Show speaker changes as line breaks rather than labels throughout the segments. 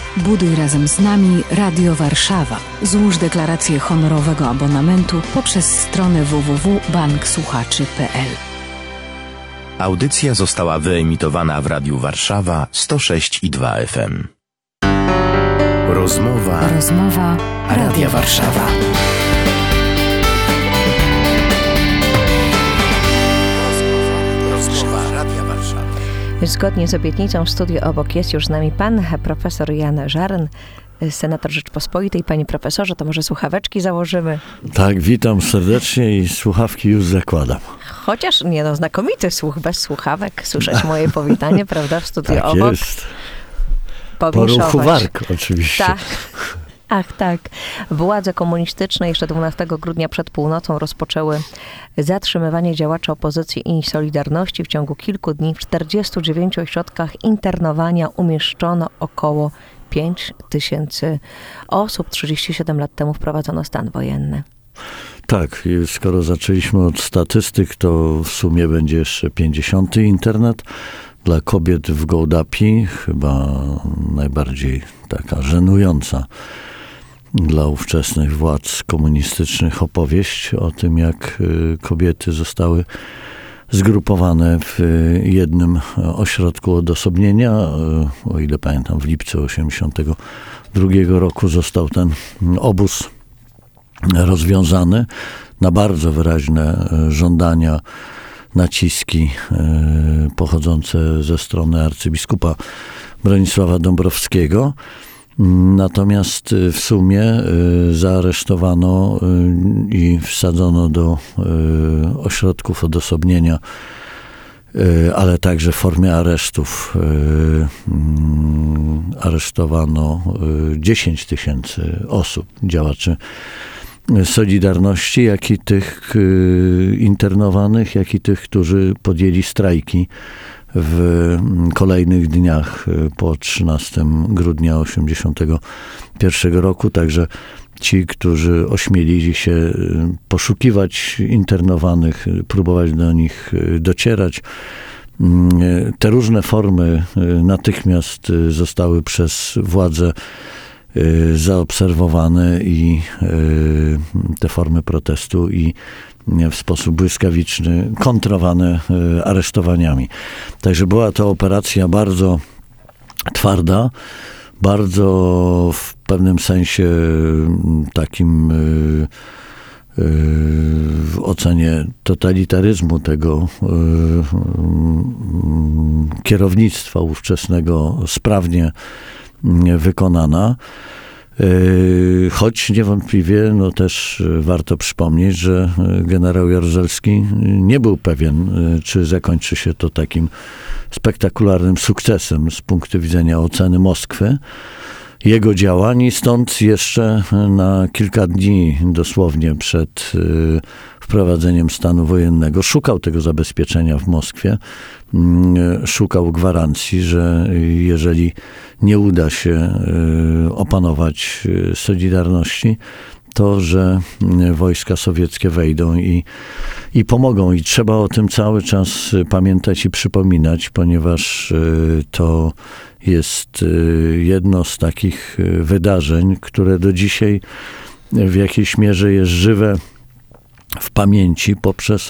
Buduj razem z nami Radio Warszawa. Złóż deklarację honorowego abonamentu poprzez stronę www.banksłuchaczy.pl.
Audycja została wyemitowana w Radiu Warszawa 106,2 FM. Rozmowa Radia Warszawa.
Zgodnie z obietnicą w studiu obok jest już z nami pan profesor Jan Żaryn, senator Rzeczpospolitej. Panie profesorze, to może słuchaweczki założymy?
Tak, witam serdecznie i słuchawki już zakładam.
Chociaż, znakomity słuch, bez słuchawek, słyszeć moje powitanie, prawda, w studiu
tak
obok.
Jest. Po ruchu warg oczywiście.
Tak. Ach tak. Władze komunistyczne jeszcze 12 grudnia przed północą rozpoczęły zatrzymywanie działaczy opozycji i Solidarności. W ciągu kilku dni w 49 ośrodkach internowania umieszczono około 5 000 osób. 37 lat temu wprowadzono stan wojenny.
Tak, skoro zaczęliśmy od statystyk, to w sumie będzie jeszcze 50. internet. Dla kobiet w Gołdapi chyba najbardziej taka żenująca dla ówczesnych władz komunistycznych opowieść o tym, jak kobiety zostały zgrupowane w jednym ośrodku odosobnienia. O ile pamiętam, w lipcu 1982 roku został ten obóz rozwiązany na bardzo wyraźne żądania, naciski pochodzące ze strony arcybiskupa Bronisława Dąbrowskiego. Natomiast w sumie zaaresztowano i wsadzono do ośrodków odosobnienia, ale także w formie aresztów aresztowano 10 000 osób, działaczy Solidarności, jak i tych internowanych, jak i tych, którzy podjęli strajki w kolejnych dniach po 13 grudnia 1981 roku. Także ci, którzy ośmielili się poszukiwać internowanych, próbować do nich docierać, te różne formy natychmiast zostały przez władze zaobserwowane i te formy protestu i w sposób błyskawiczny kontrowane aresztowaniami. Także była to operacja bardzo twarda, bardzo w pewnym sensie takim w ocenie totalitaryzmu tego kierownictwa ówczesnego sprawnie wykonana. Choć niewątpliwie też warto przypomnieć, że generał Jaruzelski nie był pewien, czy zakończy się to takim spektakularnym sukcesem z punktu widzenia oceny Moskwy, jego działań, i stąd jeszcze na kilka dni dosłownie przed wprowadzeniem stanu wojennego szukał tego zabezpieczenia w Moskwie, szukał gwarancji, że jeżeli nie uda się opanować Solidarności, to że wojska sowieckie wejdą i pomogą. I trzeba o tym cały czas pamiętać i przypominać, ponieważ to jest jedno z takich wydarzeń, które do dzisiaj w jakiejś mierze jest żywe w pamięci poprzez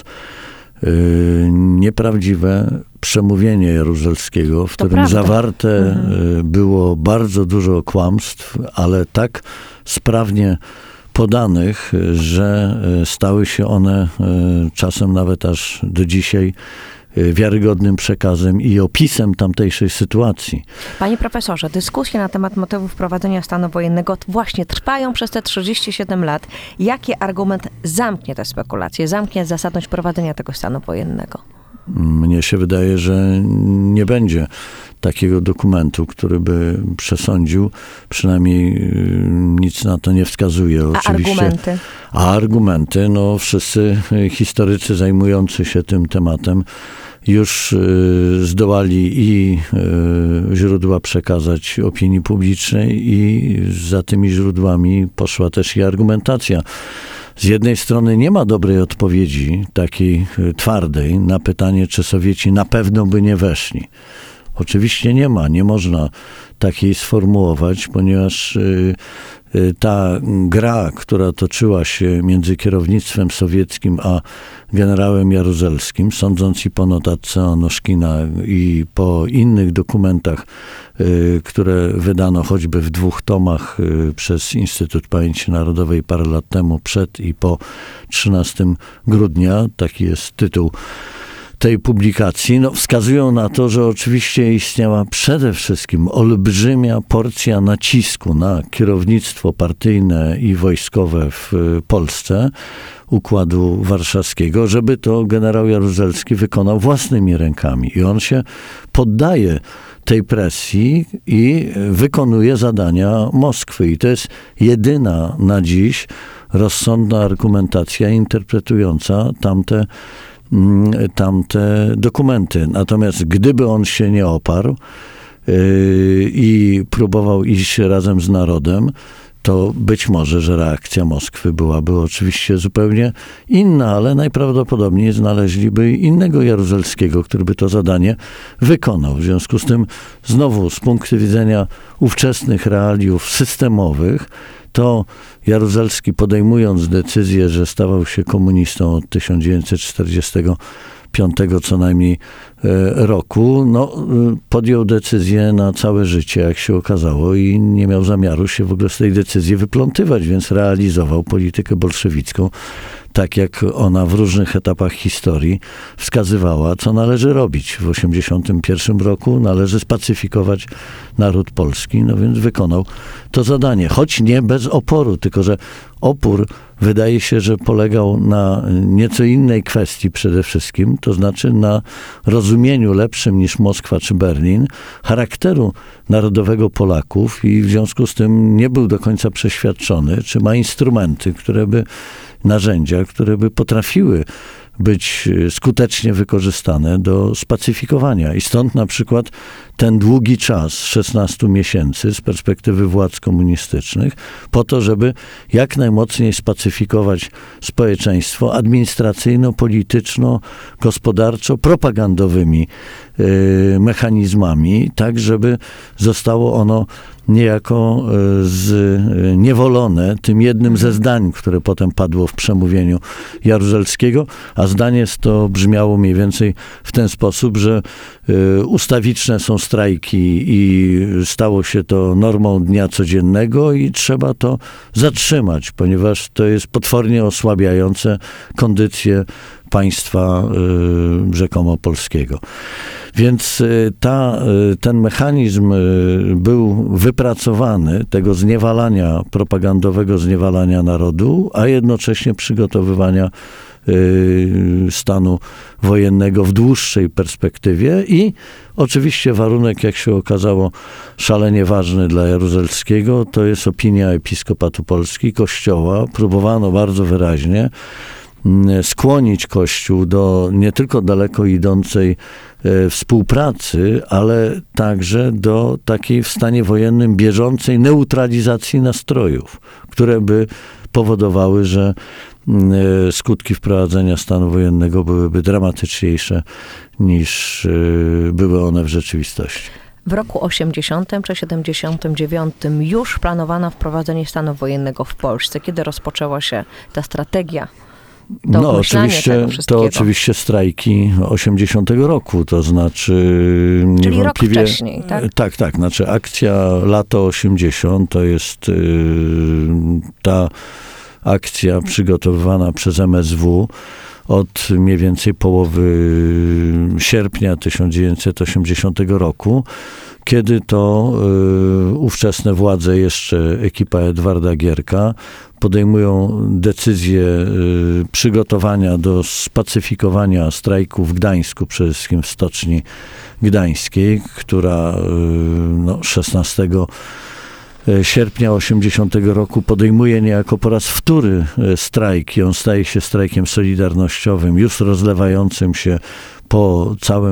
nieprawdziwe przemówienie Jaruzelskiego, w którym zawarte było bardzo dużo kłamstw, ale tak sprawnie podanych, że stały się one czasem nawet aż do dzisiaj wiarygodnym przekazem i opisem tamtejszej sytuacji.
Panie profesorze, dyskusje na temat motywów wprowadzenia stanu wojennego właśnie trwają przez te 37 lat. Jaki argument zamknie te spekulacje, zamknie zasadność prowadzenia tego stanu wojennego?
Mnie się wydaje, że nie będzie takiego dokumentu, który by przesądził, przynajmniej nic na to nie wskazuje. Oczywiście. A argumenty? Wszyscy historycy zajmujący się tym tematem już zdołali i źródła przekazać opinii publicznej, i za tymi źródłami poszła też i argumentacja. Z jednej strony nie ma dobrej odpowiedzi, takiej twardej, na pytanie, czy Sowieci na pewno by nie weszli. Oczywiście nie można takiej sformułować, ponieważ ta gra, która toczyła się między kierownictwem sowieckim a generałem Jaruzelskim, sądząc i po notatce Onoszkina i po innych dokumentach, które wydano choćby w 2 tomach przez Instytut Pamięci Narodowej parę lat temu, przed i po 13 grudnia, taki jest tytuł tej publikacji, wskazują na to, że oczywiście istniała przede wszystkim olbrzymia porcja nacisku na kierownictwo partyjne i wojskowe w Polsce, Układu Warszawskiego, żeby to generał Jaruzelski wykonał własnymi rękami. I on się poddaje tej presji i wykonuje zadania Moskwy. I to jest jedyna na dziś rozsądna argumentacja interpretująca tamte dokumenty. Natomiast gdyby on się nie oparł i próbował iść razem z narodem, to być może, że reakcja Moskwy byłaby oczywiście zupełnie inna, ale najprawdopodobniej znaleźliby innego Jaruzelskiego, który by to zadanie wykonał. W związku z tym, znowu z punktu widzenia ówczesnych realiów systemowych, to Jaruzelski, podejmując decyzję, że stawał się komunistą od 1945 co najmniej roku, podjął decyzję na całe życie, jak się okazało, i nie miał zamiaru się w ogóle z tej decyzji wyplątywać, więc realizował politykę bolszewicką, tak jak ona w różnych etapach historii wskazywała, co należy robić. W 1981 roku należy spacyfikować naród polski, więc wykonał to zadanie. Choć nie bez oporu, tylko że opór wydaje się, że polegał na nieco innej kwestii przede wszystkim, to znaczy na rozumieniu lepszym niż Moskwa czy Berlin charakteru narodowego Polaków i w związku z tym nie był do końca przeświadczony, czy ma instrumenty, narzędzia, które by potrafiły być skutecznie wykorzystane do spacyfikowania. I stąd na przykład ten długi czas, 16 miesięcy z perspektywy władz komunistycznych, po to, żeby jak najmocniej spacyfikować społeczeństwo administracyjno-polityczno-gospodarczo-propagandowymi mechanizmami, tak żeby zostało ono niejako zniewolone tym jednym ze zdań, które potem padło w przemówieniu Jaruzelskiego, a zdanie to brzmiało mniej więcej w ten sposób, że ustawiczne są strajki i stało się to normą dnia codziennego i trzeba to zatrzymać, ponieważ to jest potwornie osłabiające kondycję państwa rzekomo polskiego. Więc ten mechanizm był wypracowany, tego zniewalania, propagandowego zniewalania narodu, a jednocześnie przygotowywania stanu wojennego w dłuższej perspektywie i oczywiście warunek, jak się okazało, szalenie ważny dla Jaruzelskiego, to jest opinia Episkopatu Polski, Kościoła. Próbowano bardzo wyraźnie skłonić Kościół do nie tylko daleko idącej współpracy, ale także do takiej w stanie wojennym bieżącej neutralizacji nastrojów, które by powodowały, że skutki wprowadzenia stanu wojennego byłyby dramatyczniejsze niż były one w rzeczywistości.
W roku 80 czy 79 już planowano wprowadzenie stanu wojennego w Polsce. Kiedy rozpoczęła się ta strategia?
Oczywiście strajki 80 roku, to znaczy
czyli
niewątpliwie...
rok wcześniej, tak?
Tak, znaczy akcja lato 80 to jest ta akcja przygotowywana przez MSW od mniej więcej połowy sierpnia 1980 roku, kiedy to ówczesne władze, jeszcze ekipa Edwarda Gierka, podejmują decyzję przygotowania do spacyfikowania strajku w Gdańsku, przede wszystkim w Stoczni Gdańskiej, która 16 sierpnia 80 roku podejmuje niejako po raz wtóry strajk i on staje się strajkiem solidarnościowym, już rozlewającym się po całym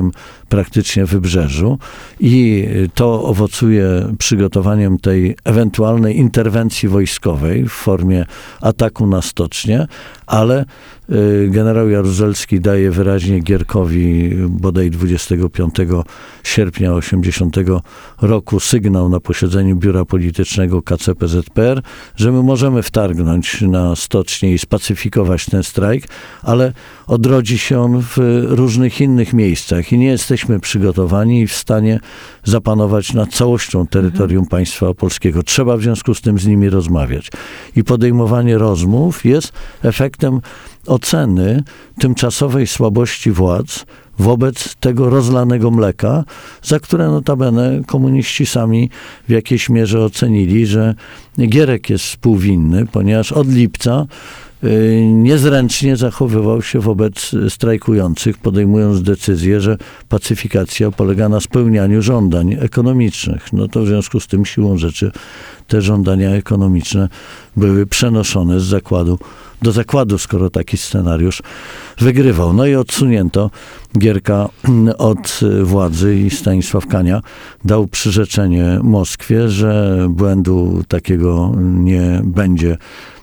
praktycznie wybrzeżu i to owocuje przygotowaniem tej ewentualnej interwencji wojskowej w formie ataku na stocznię, ale generał Jaruzelski daje wyraźnie Gierkowi bodaj 25 sierpnia 80 roku sygnał na posiedzeniu Biura Politycznego KCPZPR, że my możemy wtargnąć na stocznię i spacyfikować ten strajk, ale odrodzi się on w różnych innych miejscach i nie jesteśmy przygotowani i w stanie zapanować nad całością terytorium państwa polskiego. Trzeba w związku z tym z nimi rozmawiać. I podejmowanie rozmów jest efektem oceny tymczasowej słabości władz wobec tego rozlanego mleka, za które notabene komuniści sami w jakiejś mierze ocenili, że Gierek jest współwinny, ponieważ od lipca niezręcznie zachowywał się wobec strajkujących, podejmując decyzję, że pacyfikacja polega na spełnianiu żądań ekonomicznych. No to w związku z tym siłą rzeczy te żądania ekonomiczne były przenoszone z zakładu do zakładu, skoro taki scenariusz wygrywał. No i odsunięto Gierka od władzy i Stanisław Kania dał przyrzeczenie Moskwie, że błędu takiego nie będzie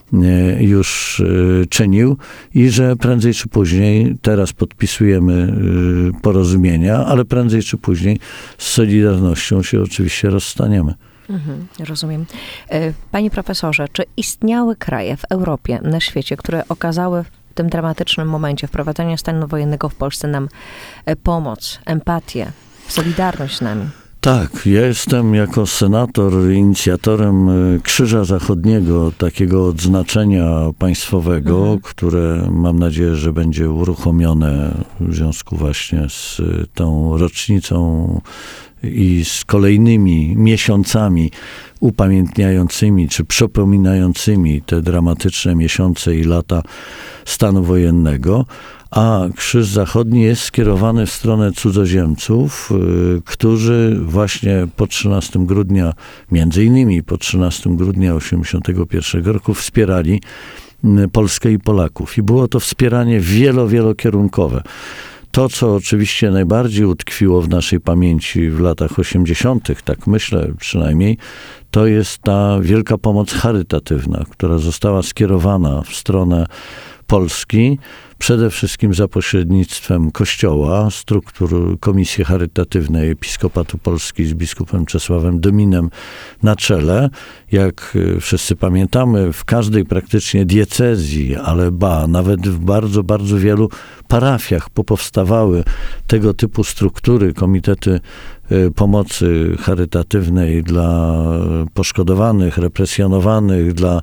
już czynił i że prędzej czy później, teraz podpisujemy porozumienia, ale prędzej czy później z Solidarnością się oczywiście rozstaniemy.
Rozumiem. Panie profesorze, czy istniały kraje w Europie, na świecie, które okazały w tym dramatycznym momencie wprowadzenia stanu wojennego w Polsce nam pomoc, empatię, solidarność z nami?
Tak, ja jestem jako senator inicjatorem Krzyża Zachodniego, takiego odznaczenia państwowego, które mam nadzieję, że będzie uruchomione w związku właśnie z tą rocznicą i z kolejnymi miesiącami upamiętniającymi czy przypominającymi te dramatyczne miesiące i lata stanu wojennego. A Krzyż Zachodni jest skierowany w stronę cudzoziemców, którzy właśnie po 13 grudnia, między innymi po 13 grudnia 1981 roku wspierali Polskę i Polaków. I było to wspieranie wielokierunkowe. To, co oczywiście najbardziej utkwiło w naszej pamięci w latach 80., tak myślę przynajmniej, to jest ta wielka pomoc charytatywna, która została skierowana w stronę Polski, przede wszystkim za pośrednictwem Kościoła, struktur Komisji Charytatywnej Episkopatu Polski z biskupem Czesławem Dominem na czele. Jak wszyscy pamiętamy, w każdej praktycznie diecezji, ale nawet w bardzo wielu parafiach popowstawały tego typu struktury, komitety pomocy charytatywnej dla poszkodowanych, represjonowanych, dla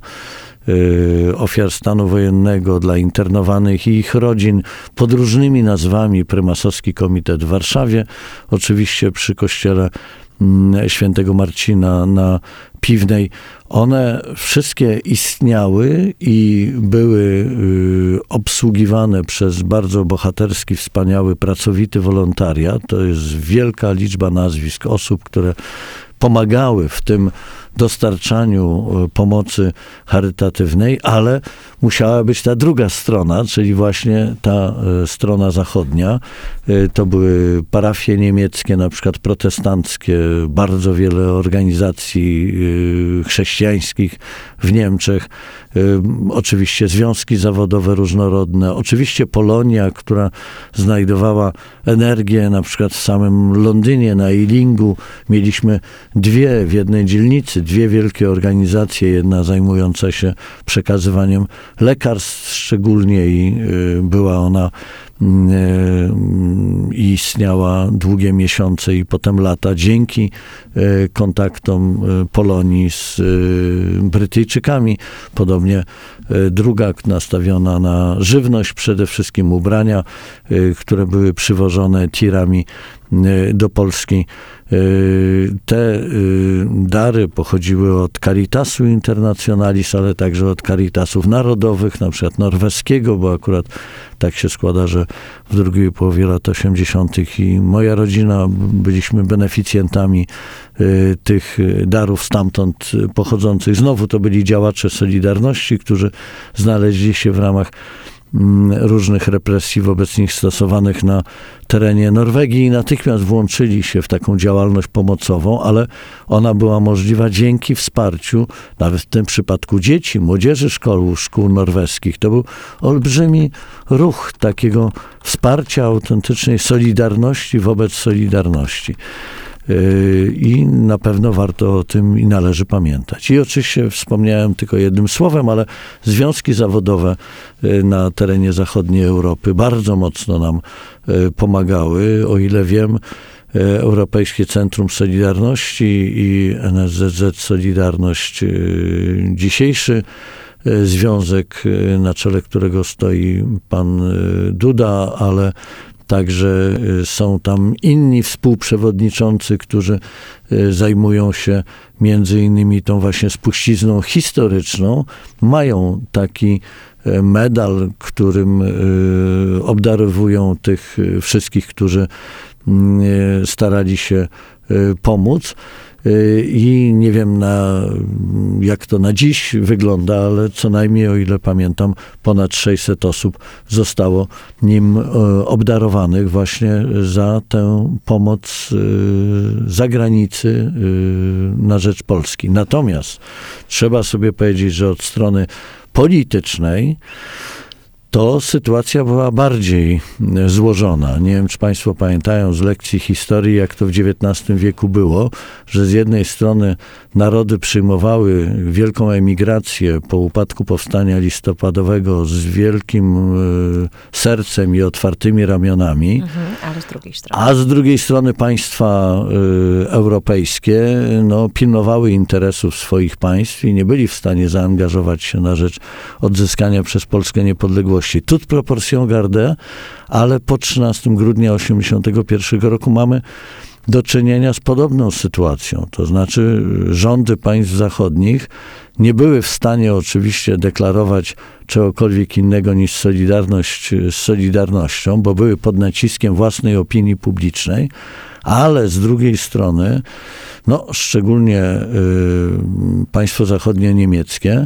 ofiar stanu wojennego, dla internowanych i ich rodzin, pod różnymi nazwami. Prymasowski Komitet w Warszawie, oczywiście przy kościele świętego Marcina na Piwnej. One wszystkie istniały i były obsługiwane przez bardzo bohaterski, wspaniały, pracowity wolontariat. To jest wielka liczba nazwisk osób, które pomagały w tym dostarczaniu pomocy charytatywnej, ale musiała być ta druga strona, czyli właśnie ta strona zachodnia. To były parafie niemieckie, na przykład protestanckie, bardzo wiele organizacji chrześcijańskich w Niemczech, oczywiście związki zawodowe różnorodne, oczywiście Polonia, która znajdowała energię, na przykład w samym Londynie, na Ealingu. Mieliśmy dwie w jednej dzielnicy, dwie wielkie organizacje, jedna zajmująca się przekazywaniem lekarstw szczególnie i była ona i istniała długie miesiące i potem lata dzięki kontaktom Polonii z Brytyjczykami. Podobnie druga nastawiona na żywność, przede wszystkim ubrania, które były przywożone tirami do Polski. Te dary pochodziły od Caritasu Internationalis, ale także od Caritasów narodowych, na przykład norweskiego, bo akurat tak się składa, że w drugiej połowie lat 80. i moja rodzina byliśmy beneficjentami tych darów stamtąd pochodzących. Znowu to byli działacze Solidarności, którzy znaleźli się w ramach różnych represji wobec nich stosowanych na terenie Norwegii i natychmiast włączyli się w taką działalność pomocową, ale ona była możliwa dzięki wsparciu, nawet w tym przypadku dzieci, młodzieży szkół norweskich. To był olbrzymi ruch takiego wsparcia, autentycznej solidarności wobec solidarności. I na pewno warto o tym i należy pamiętać. I oczywiście wspomniałem tylko jednym słowem, ale związki zawodowe na terenie zachodniej Europy bardzo mocno nam pomagały. O ile wiem, Europejskie Centrum Solidarności i NSZZ Solidarność, dzisiejszy związek, na czele którego stoi pan Duda, ale także są tam inni współprzewodniczący, którzy zajmują się między innymi tą właśnie spuścizną historyczną. Mają taki medal, którym obdarowują tych wszystkich, którzy starali się pomóc. I nie wiem, jak to na dziś wygląda, ale co najmniej, o ile pamiętam, ponad 600 osób zostało nim obdarowanych właśnie za tę pomoc z zagranicy na rzecz Polski. Natomiast trzeba sobie powiedzieć, że od strony politycznej to sytuacja była bardziej złożona. Nie wiem, czy państwo pamiętają z lekcji historii, jak to w XIX wieku było, że z jednej strony narody przyjmowały wielką emigrację po upadku powstania listopadowego z wielkim sercem i otwartymi ramionami, a z drugiej strony państwa europejskie pilnowały interesów swoich państw i nie byli w stanie zaangażować się na rzecz odzyskania przez Polskę niepodległości. Toute proportion gardée, ale po 13 grudnia 1981 roku mamy do czynienia z podobną sytuacją. To znaczy rządy państw zachodnich nie były w stanie oczywiście deklarować czegokolwiek innego niż solidarność z Solidarnością, bo były pod naciskiem własnej opinii publicznej, ale z drugiej strony, szczególnie państwo zachodnie niemieckie,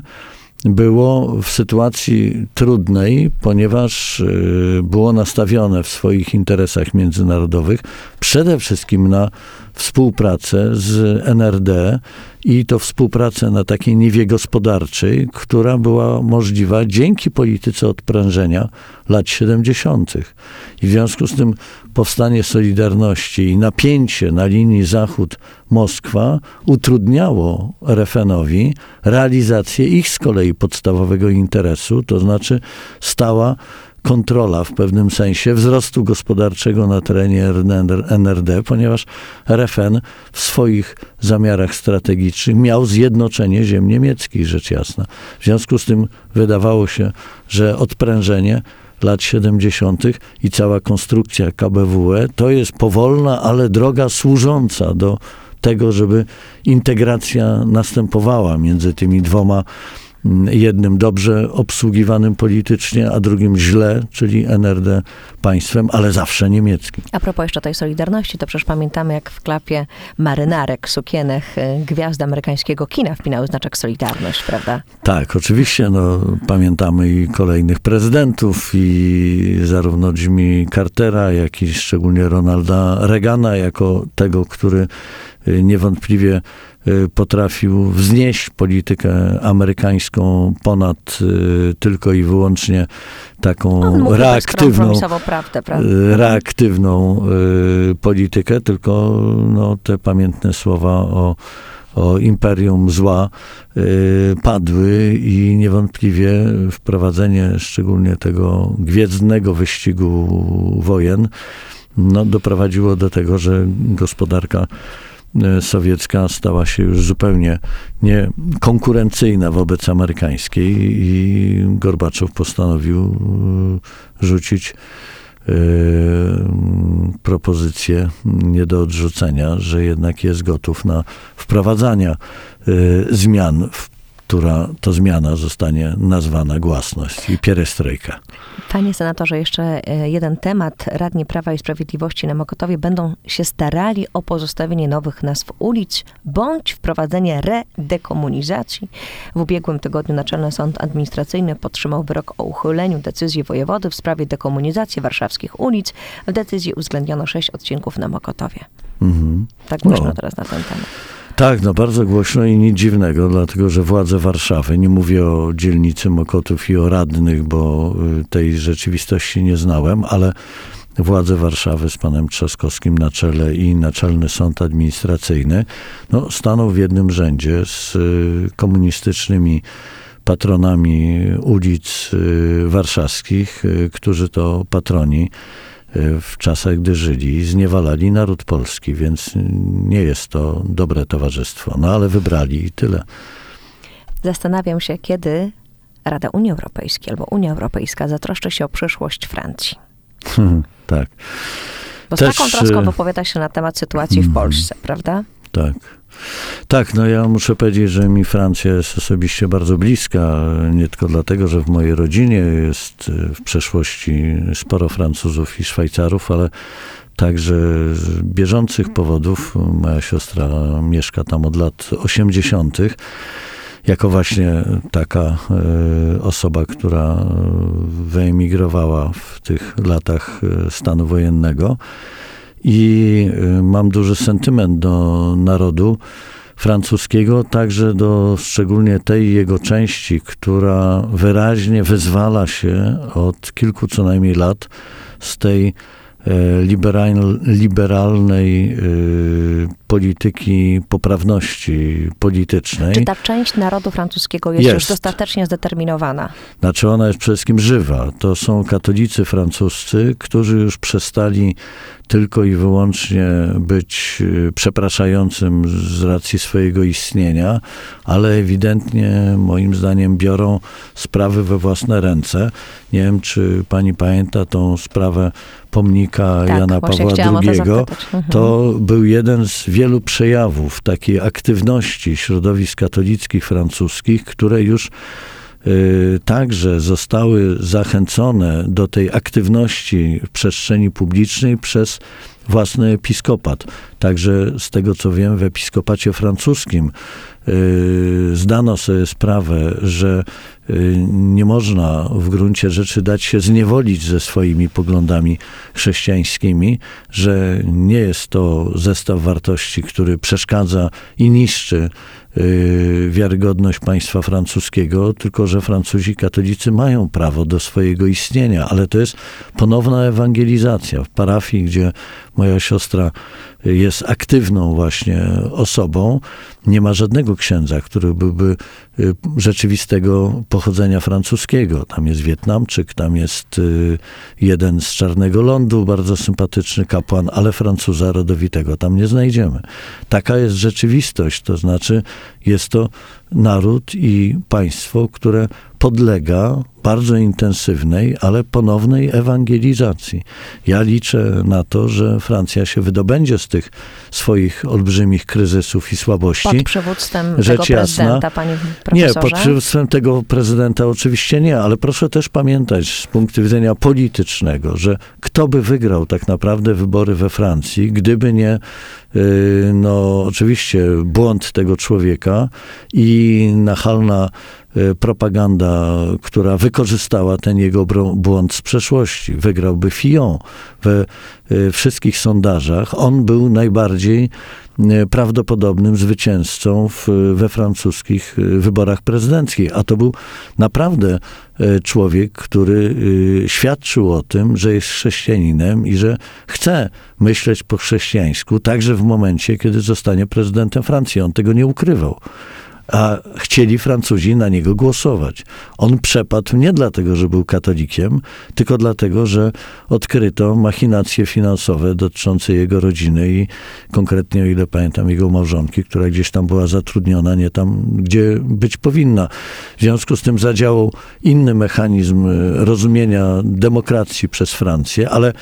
było w sytuacji trudnej, ponieważ było nastawione w swoich interesach międzynarodowych przede wszystkim na współpracę z NRD i to współpracę na takiej niwie gospodarczej, która była możliwa dzięki polityce odprężenia lat 70. I w związku z tym powstanie Solidarności i napięcie na linii Zachód-Moskwa utrudniało RFN-owi realizację ich z kolei podstawowego interesu, to znaczy stała kontrola w pewnym sensie wzrostu gospodarczego na terenie NRD, ponieważ RFN w swoich zamiarach strategicznych miał zjednoczenie ziem niemieckich, rzecz jasna. W związku z tym wydawało się, że odprężenie lat 70. i cała konstrukcja KBWE to jest powolna, ale droga służąca do tego, żeby integracja następowała między tymi dwoma, jednym dobrze obsługiwanym politycznie, a drugim źle, czyli NRD państwem, ale zawsze niemieckim.
A propos jeszcze tej Solidarności, to przecież pamiętamy, jak w klapie marynarek, sukienek gwiazd amerykańskiego kina wpinały znaczek Solidarność, prawda?
Tak, oczywiście. Pamiętamy i kolejnych prezydentów, i zarówno Jimmy Cartera, jak i szczególnie Ronalda Reagana, jako tego, który niewątpliwie potrafił wznieść politykę amerykańską ponad tylko i wyłącznie taką reaktywną politykę, tylko te pamiętne słowa o imperium zła padły i niewątpliwie wprowadzenie szczególnie tego gwiezdnego wyścigu wojen doprowadziło do tego, że gospodarka sowiecka stała się już zupełnie niekonkurencyjna wobec amerykańskiej i Gorbaczow postanowił rzucić propozycję nie do odrzucenia, że jednak jest gotów na wprowadzanie zmian w która to zmiana zostanie nazwana głasność i pierestrojka.
Panie senatorze, jeszcze jeden temat. Radni Prawa i Sprawiedliwości na Mokotowie będą się starali o pozostawienie nowych nazw ulic bądź wprowadzenie redekomunizacji. W ubiegłym tygodniu Naczelny Sąd Administracyjny podtrzymał wyrok o uchyleniu decyzji wojewody w sprawie dekomunizacji warszawskich ulic. W decyzji uwzględniono 6 odcinków na Mokotowie. Tak głośno teraz na ten temat.
Tak, no bardzo głośno i nic dziwnego, dlatego że władze Warszawy, nie mówię o dzielnicy Mokotów i o radnych, bo tej rzeczywistości nie znałem, ale władze Warszawy z panem Trzaskowskim na czele i Naczelny Sąd Administracyjny staną w jednym rzędzie z komunistycznymi patronami ulic warszawskich, którzy to patroni w czasach, gdy żyli, zniewalali naród polski, więc nie jest to dobre towarzystwo. No ale wybrali i tyle.
Zastanawiam się, kiedy Rada Unii Europejskiej albo Unia Europejska zatroszczy się o przyszłość Francji.
Tak.
Bo z taką troską wypowiada się na temat sytuacji w Polsce, prawda?
Tak. Tak, ja muszę powiedzieć, że mi Francja jest osobiście bardzo bliska, nie tylko dlatego, że w mojej rodzinie jest w przeszłości sporo Francuzów i Szwajcarów, ale także z bieżących powodów. Moja siostra mieszka tam od lat 80. jako właśnie taka osoba, która wyemigrowała w tych latach stanu wojennego. I mam duży sentyment do narodu francuskiego, także do szczególnie tej jego części, która wyraźnie wyzwala się od kilku co najmniej lat z tej liberalnej polityki poprawności politycznej.
Czy ta część narodu francuskiego jest już dostatecznie zdeterminowana?
Znaczy ona jest przede wszystkim żywa. To są katolicy francuscy, którzy już przestali tylko i wyłącznie być przepraszającym z racji swojego istnienia, ale ewidentnie moim zdaniem biorą sprawy we własne ręce. Nie wiem, czy pani pamięta tą sprawę pomnika Jana Pawła II. To był jeden z wielu przejawów takiej aktywności środowisk katolickich francuskich, które już także zostały zachęcone do tej aktywności w przestrzeni publicznej przez własny episkopat. Także z tego co wiem, w episkopacie francuskim zdano sobie sprawę, że nie można w gruncie rzeczy dać się zniewolić ze swoimi poglądami chrześcijańskimi, że nie jest to zestaw wartości, który przeszkadza i niszczy wiarygodność państwa francuskiego, tylko że Francuzi katolicy mają prawo do swojego istnienia, ale to jest ponowna ewangelizacja. W parafii, gdzie moja siostra jest aktywną właśnie osobą, nie ma żadnego księdza, który byłby rzeczywistego pochodzenia francuskiego. Tam jest Wietnamczyk, tam jest jeden z Czarnego Lądu, bardzo sympatyczny kapłan, ale Francuza rodowitego tam nie znajdziemy. Taka jest rzeczywistość, to znaczy jest to naród i państwo, które podlega bardzo intensywnej, ale ponownej ewangelizacji. Ja liczę na to, że Francja się wydobędzie z tych swoich olbrzymich kryzysów i słabości.
Pod przywództwem tego prezydenta, panie profesorze?
Nie, pod przywództwem tego prezydenta oczywiście nie, ale proszę też pamiętać z punktu widzenia politycznego, że kto by wygrał tak naprawdę wybory we Francji, gdyby nie oczywiście błąd tego człowieka i nachalna propaganda, która wykorzystała ten jego błąd z przeszłości. Wygrałby Fillon we wszystkich sondażach. On był najbardziej prawdopodobnym zwycięzcą we francuskich wyborach prezydenckich. A to był naprawdę człowiek, który świadczył o tym, że jest chrześcijaninem i że chce myśleć po chrześcijańsku, także w momencie, kiedy zostanie prezydentem Francji. On tego nie ukrywał. A chcieli Francuzi na niego głosować. On przepadł nie dlatego, że był katolikiem, tylko dlatego, że odkryto machinacje finansowe dotyczące jego rodziny i konkretnie, o ile pamiętam, jego małżonki, która gdzieś tam była zatrudniona, nie tam, gdzie być powinna. W związku z tym zadziałał inny mechanizm rozumienia demokracji przez Francję, ale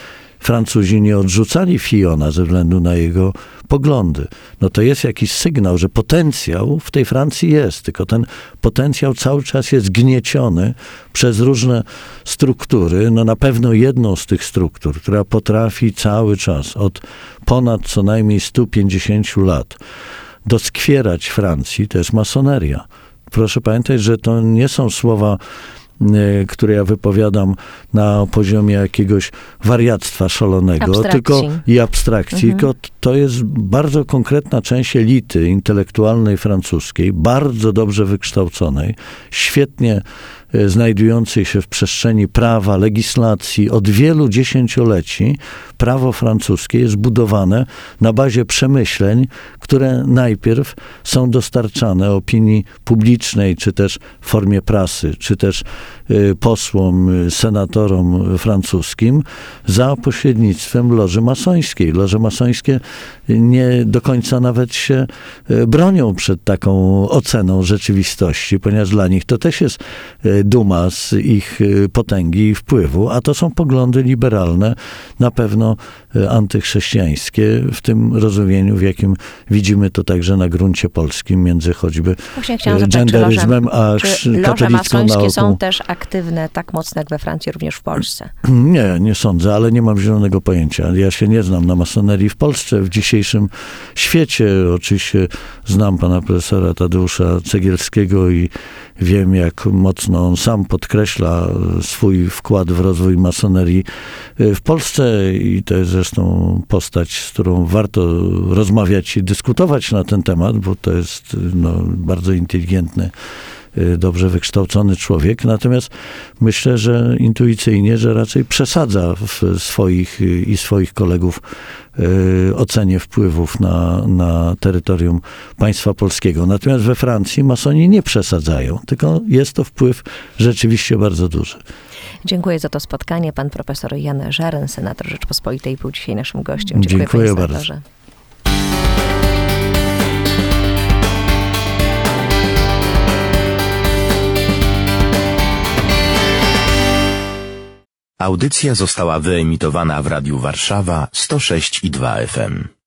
Francuzi nie odrzucali Fillona ze względu na jego poglądy. No to jest jakiś sygnał, że potencjał w tej Francji jest, tylko ten potencjał cały czas jest gnieciony przez różne struktury. No na pewno jedną z tych struktur, która potrafi cały czas od ponad co najmniej 150 lat doskwierać Francji, to jest masoneria. Proszę pamiętać, że to nie są słowa, które ja wypowiadam na poziomie jakiegoś wariactwa szalonego, tylko i abstrakcji, tylko to jest bardzo konkretna część elity intelektualnej francuskiej, bardzo dobrze wykształconej, świetnie znajdującej się w przestrzeni prawa, legislacji od wielu dziesięcioleci. Prawo francuskie jest budowane na bazie przemyśleń, które najpierw są dostarczane opinii publicznej, czy też w formie prasy, czy też posłom, senatorom francuskim za pośrednictwem loży masońskiej. Loże masońskie nie do końca nawet się bronią przed taką oceną rzeczywistości, ponieważ dla nich to też jest duma z ich potęgi i wpływu, a to są poglądy liberalne, na pewno antychrześcijańskie, w tym rozumieniu, w jakim widzimy to także na gruncie polskim, między choćby genderyzmem a katolicką nauką.
Masońskie są też aktywne tak mocno jak we Francji, również w Polsce?
Nie sądzę, ale nie mam zielonego pojęcia. Ja się nie znam na masonerii w Polsce, w dzisiejszym świecie. Oczywiście znam pana profesora Tadeusza Cegielskiego i wiem, jak mocno on sam podkreśla swój wkład w rozwój masonerii w Polsce i to jest zresztą postać, z którą warto rozmawiać i dyskutować na ten temat, bo to jest bardzo inteligentny, dobrze wykształcony człowiek. Natomiast myślę, że intuicyjnie, że raczej przesadza w swoich kolegów ocenie wpływów na terytorium państwa polskiego. Natomiast we Francji masoni nie przesadzają, tylko jest to wpływ rzeczywiście bardzo duży.
Dziękuję za to spotkanie. Pan profesor Jan Żaren, senator Rzeczpospolitej, był dzisiaj naszym gościem.
Dziękuję bardzo.
Audycja została wyemitowana w Radiu Warszawa 106,2 FM.